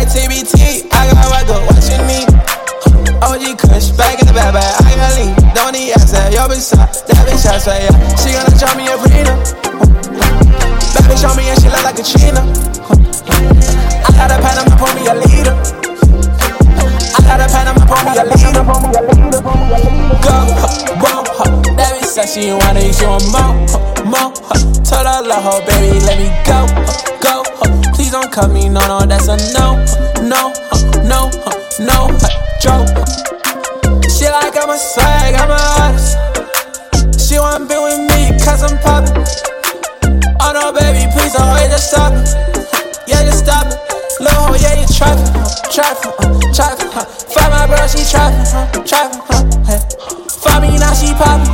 like TBT. I got Wacko watching me. OG Kush, back in the bag, I got lean. Don't need asset, yo bitch shot. That bitch I swear, yeah. She gonna draw me a burrito. Bad bitch on me and she look like a China. I got a Panama, pour me a leader. I got a Panama, pour me a leader. Go, whoa, that bitch said she wanna eat you more. Told her love her, baby, let me go. Please don't cut me, no, that's a no. Joke. She like I'm a swag, I'm a artist. She wanna be with me cause I'm poppin'. Oh no baby, please don't wait, just stop it. Yeah, just stop it. Lil' ho, yeah, you trappin', Find my bro, she trappin', hey. Find me now, she poppin',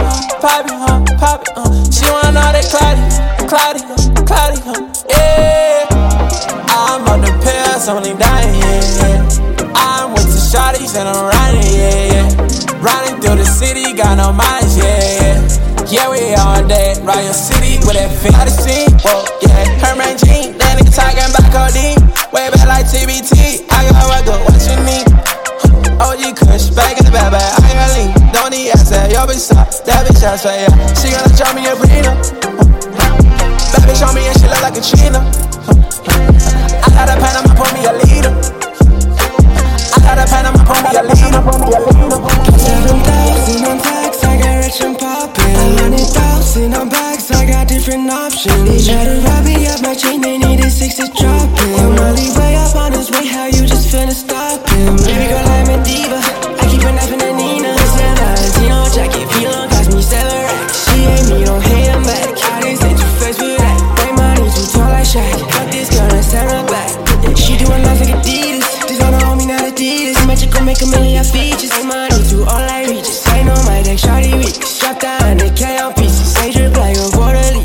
She wanna know that cloudy, yeah. I'm on the pills, only dying, yeah. I'm with the shawties and I'm riding, yeah. Riding through the city, got no mileage, yeah. Yeah, we all day, Royal City with that fit. I seen, whoa, yeah. Herman Jean, that nigga talking about codeine. Way back like TBT, I got Wacko watching me. OG Kush, back in the bag, I got lean. Don't need asset, yo bitch stop. That bitch I swear, yeah. She gonna draw me a burrito. Bad bitch on me and she look like a China. I got a Panama, pour me a leader. I got a Panama, pour me a leader. 7,000 on tax, I got rich and poppin'. 100,000 on bags, I got different options. They try to rob me up my chain, they needed 6 to drop it. Molly way up on his way, how you just finna stop him? Baby girl, I'm a diva, I keep a knife in the Nina. Said Valentino jacket, P-Long cost me 7 racks. She ain't me, don't hate him back. I didn't say two-faced with that. Bring money too tall like Shaq. Fuck this girl and send her back. She doing life like Adidas. This on her homie, not Adidas. Magic gon' make a million features. Bring money to all I reaches. I know my deck, shawty weak. Strapped down, they K on pieces. Say drip like a quarterly.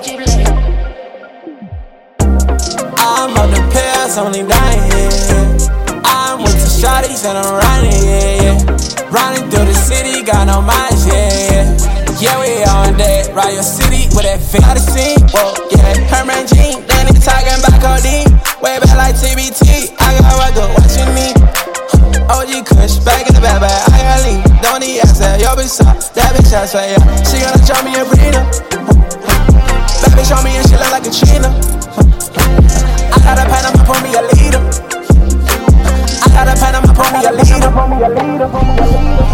I'm on the pills, only dying, yeah. I'm with the shawties and I'm riding, yeah. Riding through the city, got no mileage, yeah. Yeah, we on that Royal City with that fit. I seen, whoa, yeah. Herman Jean, that nigga talking about codeine. Way back like TBT, I got Wacko watching me. OG Kush, back in the bag, I got lean. Don't need asset, yo bitch stop. That bitch I swear, yeah. She gonna draw me a burrito. Bad bitch on me and she look like a China. I got a Panama, pour me a leader. I got a Panama, pour me a leader.